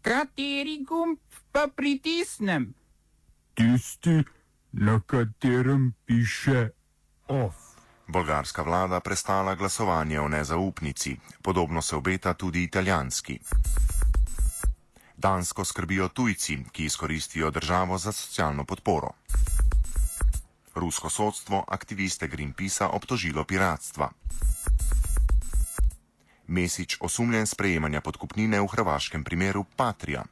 Kateri gumb pa pritisnem? Tisti, na katerem piše OFF. Bolgarska vlada prestala glasovanje o nezaupnici. Podobno se obeta tudi italijanski. Dansko skrbijo tujci, ki izkoristijo državo za socialno podporo. Rusko sodstvo aktiviste Greenpeacea obtožilo piratstva. Mesić osumljen sprejemanja podkupnine v hrvaškem primeru Patria.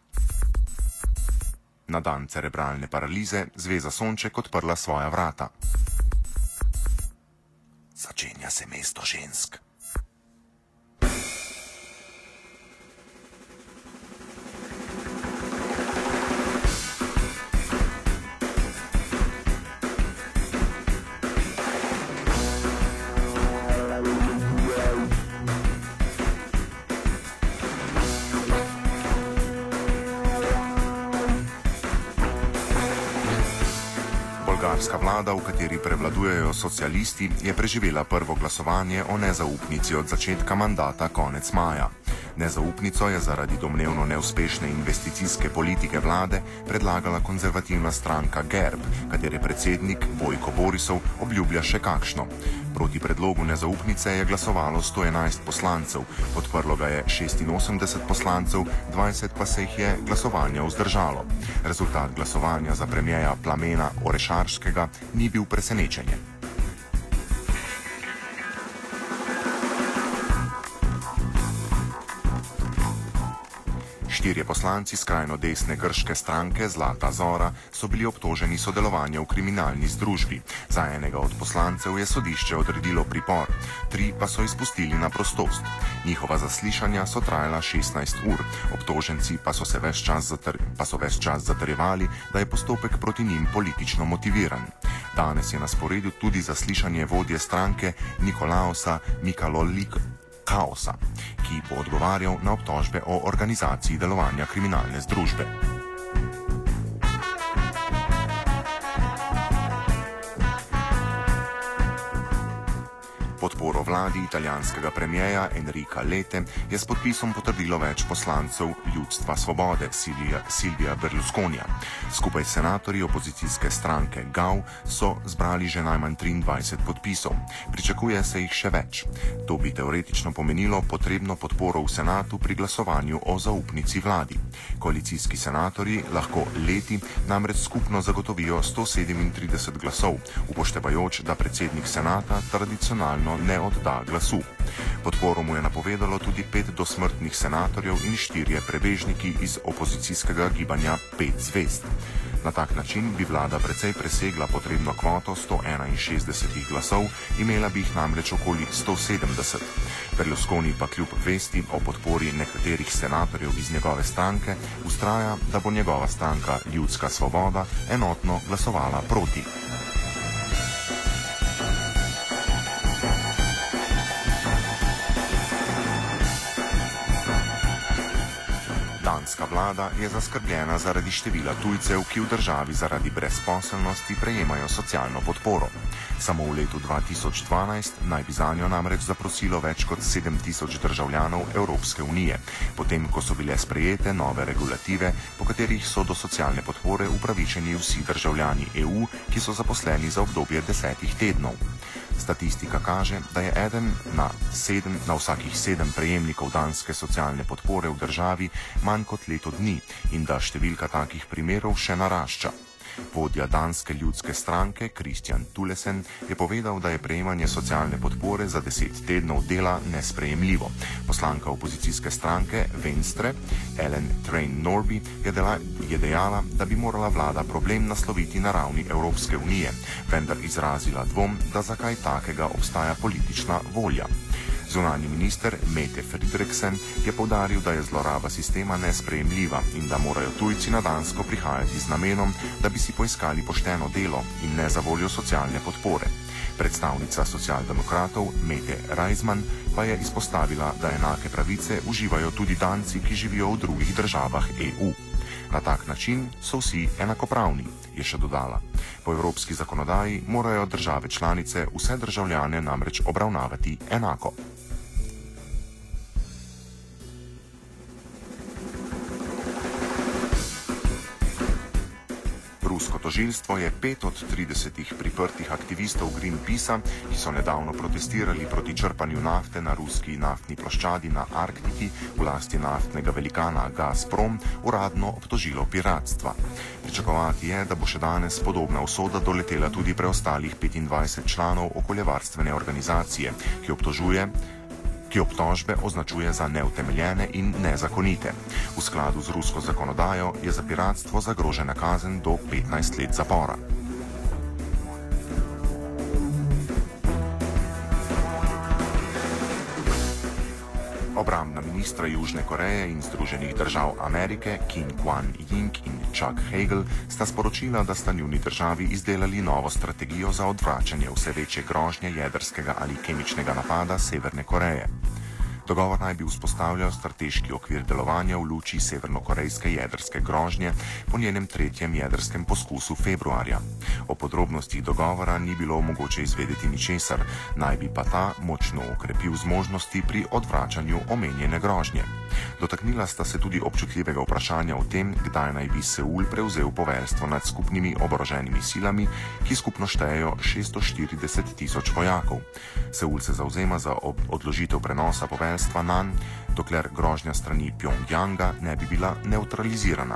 Na dan cerebralne paralize Zveza Sonček odprla svoja vrata. Začenja se mesto žensk. Bolgarska vlada, v kateri prevladujejo socialisti, je preživela prvo glasovanje o nezaupnici od začetka mandata konec maja. Nezaupnico je zaradi domnevno neuspešne investicijske politike vlade predlagala konzervativna stranka GERB, katere predsednik Bojko Borisov obljublja še kakšno. Proti predlogu nezaupnice je glasovalo 111 poslancev, podprlo ga je 86 poslancev, 20 pa se jih je glasovanja vzdržalo. Rezultat glasovanja za premierja Plamena Orešarskega ni bil presenečenje. Štirje poslanci skrajno desne grške stranke Zlata Zora so bili obtoženi sodelovanja v kriminalni združbi. Za enega od poslancev je sodišče odredilo pripor, 3 pa so izpustili na prostost. Njihova zaslišanja so trajala 16 ur, obtoženci pa so ves čas zatrjevali, da je postopek proti njim politično motiviran. Danes je na sporedu tudi zaslišanje vodje stranke Nikolaosa Mikalolikaosa, ki bo odgovarjal na obtožbe o organizaciji delovanja kriminalne združbe. Podporo vladi italijanskega premierja Enrica Lette je s podpisom potrdilo več poslancev Ljudstva svobode Silvija Berlusconija. Skupaj s senatorji opozicijske stranke GAU so zbrali že najmanj 23 podpisov. Pričakuje se jih še več. To bi teoretično pomenilo potrebno podporo v senatu pri glasovanju o zaupnici vladi. Koalicijski senatorji lahko Letti namreč skupno zagotovijo 137 glasov, upoštevajoč, da predsednik senata tradicionalno ne odda glasu. Podporo mu je napovedalo tudi 5 dosmrtnih senatorjev in 4 prebežniki iz opozicijskega gibanja 5 zvezd. Na tak način bi vlada precej presegla potrebno kvoto 161 glasov, imela bi jih namreč okoli 170. Berlusconi pa kljub vesti o podpori nekaterih senatorjev iz njegove stranke vztraja, da bo njegova stranka Ljudska svoboda enotno glasovala proti. Danska vlada je zaskrbljena zaradi števila tujcev, ki v državi zaradi brezposelnosti prejemajo socialno podporo. Samo v letu 2012 naj bi zanjo namreč zaprosilo več kot 7000 državljanov Evropske unije, potem ko so bile sprejete nove regulative, po katerih so do socialne podpore upravičeni vsi državljani EU, ki so zaposleni za obdobje 10 tednov. Statistika kaže, da je eden na vsakih 7 prejemnikov danske socialne podpore v državi manj kot leto dni in da številka takih primerov še narašča. Vodja danske ljudske stranke Christian Thulesen je povedal, da je prejemanje socialne podpore za 10 tednov dela nesprejemljivo. Poslanka opozicijske stranke Venstre, Ellen Train-Norby, je dejala, da bi morala vlada problem nasloviti na ravni Evropske unije, vendar izrazila dvom, da za kaj takega obstaja politična volja. Zunanji minister Mette Frederiksen je poudaril, da je zloraba sistema nesprejemljiva in da morajo tujci na Dansko prihajati z namenom, da bi si poiskali pošteno delo in ne za voljo socialne podpore. Predstavnica socialdemokratov Mette Reisman pa je izpostavila, da enake pravice uživajo tudi Danci, ki živijo v drugih državah EU. Na tak način so vsi enakopravni, je še dodala. Po evropski zakonodaji morajo države članice vse državljane namreč obravnavati enako. tožilstvo je 5 od 30 priprtih aktivistov Greenpeacea, ki so nedavno protestirali proti črpanju nafte na ruski naftni ploščadi na Arktiki v lasti naftnega velikana Gazprom, uradno obtožilo piratstva. Pričakovati je, da bo še danes podobna usoda doletela tudi preostalih 25 članov okoljevarstvene organizacije, ki obtožbe označuje za neutemeljene in nezakonite. V skladu z rusko zakonodajo je za piratstvo zagrožena kazen do 15 let zapora. Obrambna ministra Južne Koreje in Združenih držav Amerike Kim Kwan-ying in Chuck Hagel sta sporočila, da sta njuni državi izdelali novo strategijo za odvračanje vse večje grožnje jedrskega ali kemičnega napada Severne Koreje. Dogovor naj bi vzpostavljal strateški okvir delovanja v luči severnokorejske jedrske grožnje po njenem 3. jedrskem poskusu februarja. O podrobnostih dogovora ni bilo mogoče izvedeti ničesar, naj bi pa ta močno okrepil zmožnosti pri odvračanju omenjene grožnje. Dotaknila sta se tudi občutljivega vprašanja o tem, kdaj naj bi Seul prevzel poveljstvo nad skupnimi oboroženimi silami, ki skupno štejejo 640 tisoč vojakov. Seul se zavzema za odložitev prenosa poveljstva nanj, dokler grožnja strani Pjongjanga ne bi bila nevtralizirana.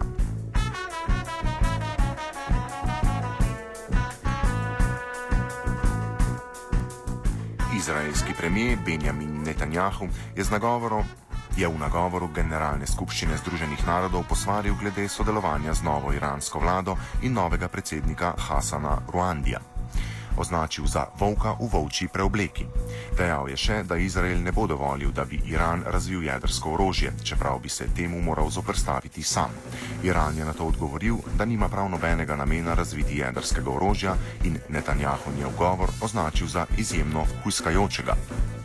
Izraelski premijer Benjamin Netanjahu je v nagovoru Generalne skupščine Združenih narodov posvaril glede sodelovanja z novo iransko vlado in novega predsednika Hasana Rouhandija. Označil za volka v volčji preobleki. Dejal je še, da Izrael ne bo dovolil, da bi Iran razvil jedrsko orožje, čeprav bi se temu moral zoperstaviti sam. Iran je na to odgovoril, da nima prav nobenega namena razviti jedrskega orožja in Netanjahu njegov govor označil za izjemno hujskajočega.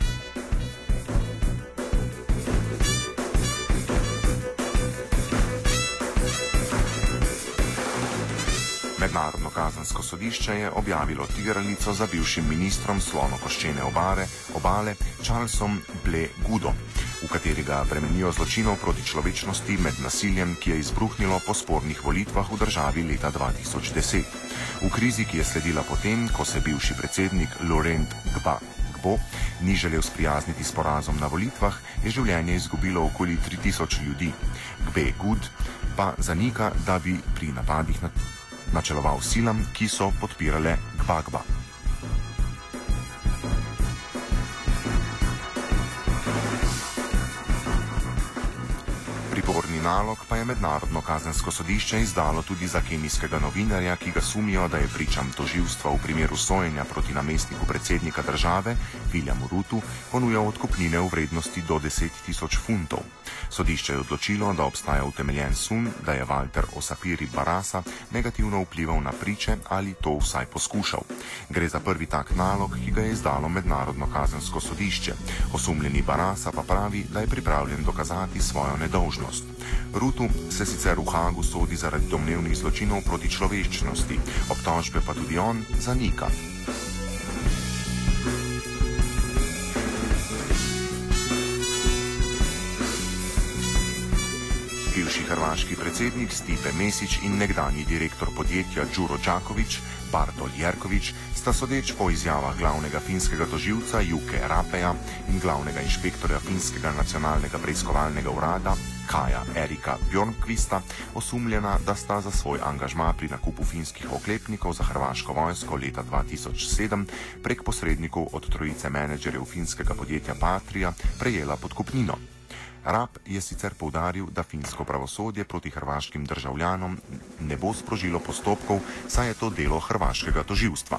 Mednarodno kazensko sodišče je objavilo tiralico za bivšim ministrom slonokoščene obale Charlesom Ble Goodom, v katerega bremenijo zločinov proti človečnosti med nasiljem, ki je izbruhnilo po spornih volitvah v državi leta 2010. V krizi, ki je sledila potem, ko se bivši predsednik Laurent Gbagbo ni želel sprijazniti s porazom na volitvah, je življenje izgubilo okoli 3000 ljudi. Ble Good pa zanika, da bi pri napadih načeloval silam, ki so podpirale Gbagba. Priporni nalog pa je Mednarodno kazensko sodišče izdalo tudi za kemijskega novinarja, ki ga sumijo, da je pričam tožilstva v primeru sojenja proti namestniku predsednika države, Williamu Ruttu, ponujal odkupnine v vrednosti do 10 000 funtov. Sodišče je odločilo, da obstaja utemeljen sum, da je Walter Osapiri Barasa negativno vplival na priče ali to vsaj poskušal. Gre za prvi tak nalog, ki ga je izdalo Mednarodno kazensko sodišče. Osumljeni Barasa pa pravi, da je pripravljen dokazati svojo nedolžnost. Ruttu se sicer v Hagu sodi zaradi domnevnih zločinov proti človečnosti, obtožbe pa tudi on zanika. Bivši hrvaški predsednik Stipe Mesić in nekdanji direktor podjetja Đuro Đaković, Bartol Jerković, sta sodeč po izjavah glavnega finskega tožilca Juke Rapeja in glavnega inšpektorja finskega nacionalnega preiskovalnega urada Kaja Erika Bjornkvista osumljena, da sta za svoj angažma pri nakupu finskih oklepnikov za hrvaško vojsko leta 2007 prek posrednikov od trojice menedžerjev finskega podjetja Patria prejela podkupnino. Rap je sicer poudaril, da finsko pravosodje proti hrvaškim državljanom ne bo sprožilo postopkov, saj je to delo hrvaškega tožilstva.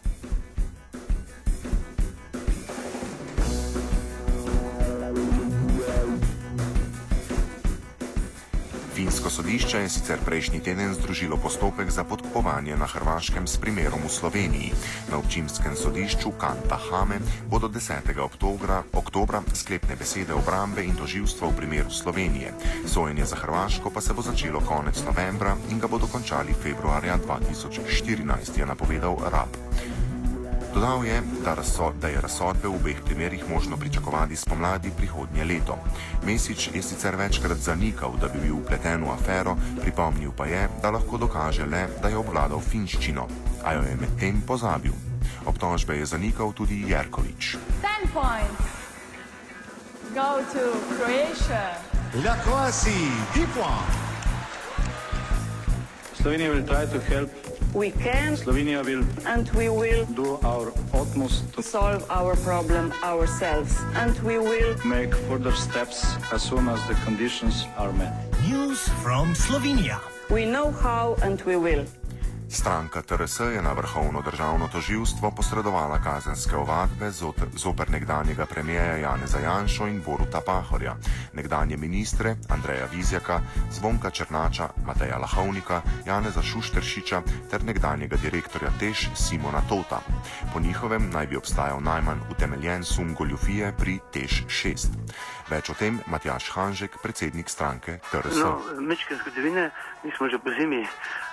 Finsko sodišče je sicer prejšnji teden združilo postopek za podkupovanje na Hrvaškem s primerom v Sloveniji. Na občinskem sodišču Kanta Hame bodo 10. oktobra sklepne besede obrambe in tožilstva v primeru Slovenije. Sojenje za Hrvaško pa se bo začelo konec novembra in ga bodo končali februarja 2014, je napovedal Rap. Dodal je, da je razsodbe v obeh primerih možno pričakovati spomladi prihodnje leto. Mesić je sicer večkrat zanikal, da bi bil vpleten v afero, pripomnil pa je, da lahko dokaže le, da je obvladal finščino, a jo je medtem pozabil. Obtožbe je zanikal tudi Jerković. 10 points go to Croatia. La Croatie, 10 points. Slovenia will try to help. We can. Slovenia will. And we will. Do our utmost to solve our problem ourselves. And we will. Make further steps as soon as the conditions are met. News from Slovenia. We know how and we will. Stranka TRS je na Vrhovno državno tožilstvo posredovala kazenske ovadbe zoper nekdanjega premijeja Janeza Janšo in Boruta Pahorja, nekdanje ministre Andreja Vizjaka, Zvonka Černača, Mateja Lahovnika, Janeza Šušteršiča ter nekdanjega direktorja TEŠ Simona Tota. Po njihovem naj bi obstajal najmanj utemeljen sum goljufije pri TEŠ 6. Več o tem Matjaž Hanžek, predsednik stranke TRS. No, mečke zgodovine, mi smo že po zimi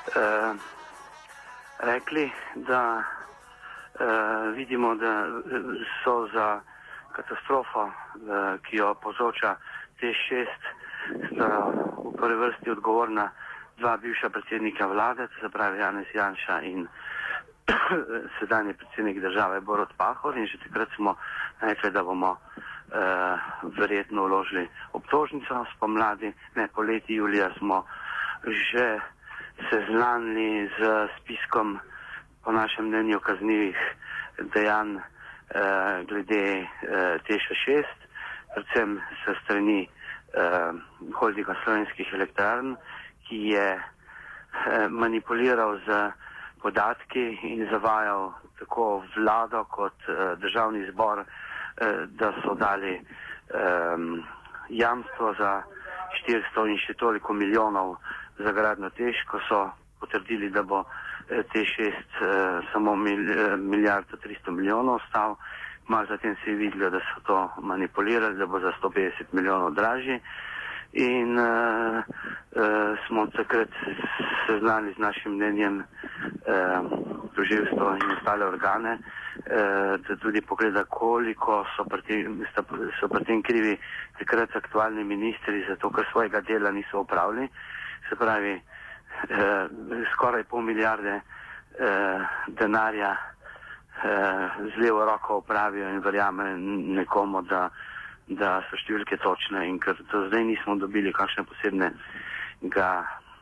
rekli, da vidimo, da so za katastrofo, ki jo povzroča TEŠ 6, v prvi vrsti odgovorna dva bivša predsednika vlade, to se pravi Janez Janša in sedanji predsednik države Borut Pahor, in že takrat smo rekli, da bomo verjetno vložili obtožnico spomladi, poleti julija smo že seznanili z spiskom, po našem mnenju, kaznivih dejanj glede TEŠ 6, predvsem se strani Holdinga Slovenskih elektrarn, ki je manipuliral z podatki in zavajal tako vlado kot državni zbor, da so dali jamstvo za 400 in še toliko milijonov za gradnjo TEŠ, ko so potrdili, da bo TEŠ 6 samo milijardo 300 milijonov stal. Malo zatem se je videlo, da so to manipulirali, da bo za 150 milijonov dražji. In smo takrat seznali z našim mnenjem tožilstvo in ostale organe, da tudi pogleda, koliko so pri tem krivi takrat aktualni ministri, zato ker svojega dela niso opravili. Se pravi, skoraj pol milijarde denarja z levo roko opravijo in verjame nekomu, da so številke točne, in ker do zdaj nismo dobili kakšne posebnega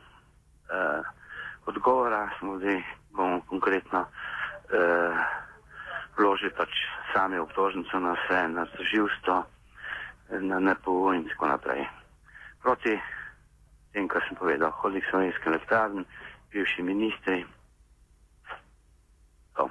odgovora, bomo konkretno vložili sami obtožnico na vse, na tožilstvo, na NPU in tako naprej. Proti tem, kar sem povedal, Holding Slovenskih elektrarn, bivši ministri. To.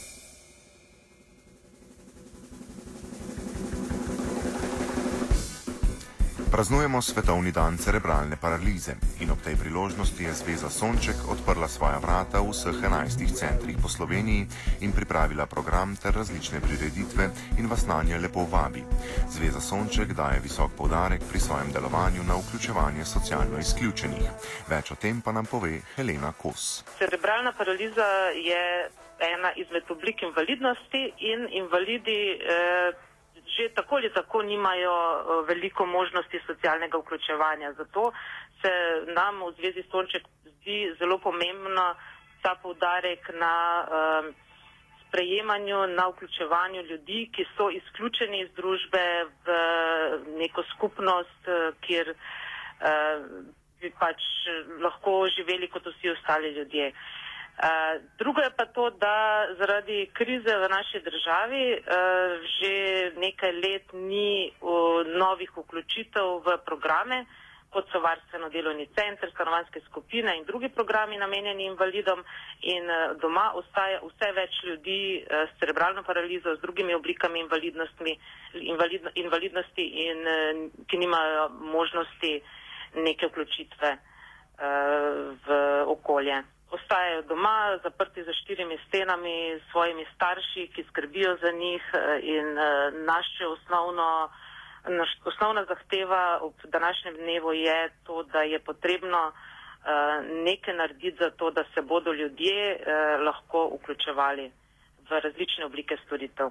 Praznujemo Svetovni dan cerebralne paralize in ob tej priložnosti je Zveza Sonček odprla svoja vrata v vseh 11 centrih po Sloveniji in pripravila program ter različne prireditve in vas nanje lepo vabi. Zveza Sonček daje visok poudarek pri svojem delovanju na vključevanje socialno izključenih. Več o tem pa nam pove Helena Kos. Cerebralna paraliza je ena izmed oblik invalidnosti in invalidi že tako ali tako nimajo veliko možnosti socialnega vključevanja. Zato se nam v Zvezi Sonček zdi zelo pomembno ta poudarek na sprejemanju, na vključevanju ljudi, ki so izključeni iz družbe v neko skupnost, kjer bi lahko živeli kot vsi ostali ljudje. Drugo je pa to, da zaradi krize v naši državi že nekaj let ni novih vključitev v programe, kot so varstveno-delovni center, stanovanjske skupine in drugi programi namenjeni invalidom, in doma ostaja vse več ljudi s cerebralno paralizo, z drugimi oblikami invalidnosti in ki nimajo možnosti neke vključitve v okolje. Ostajajo doma, zaprti za 4 stenami s svojimi starši, ki skrbijo za njih, in naša osnovna zahteva ob današnjem dnevu je to, da je potrebno nekaj narediti za to, da se bodo ljudje lahko vključevali v različne oblike storitev.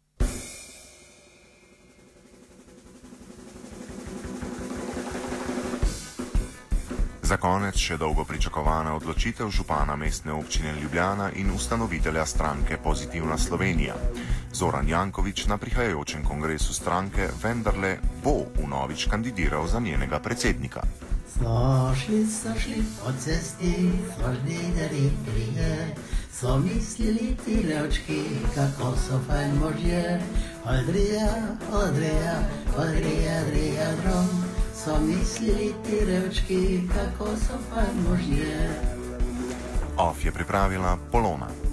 Za konec še dolgo pričakovana odločitev župana mestne občine Ljubljana in ustanovitelja stranke Pozitivna Slovenija. Zoran Janković na prihajajočem kongresu stranke vendarle bo vnovič kandidiral za njenega predsednika. So šli po cesti, so mislili ti revčki, kako so fajn možje. Odrija, drom. So mislili ti revčki, kako so fajn možje. Off je pripravila Polona.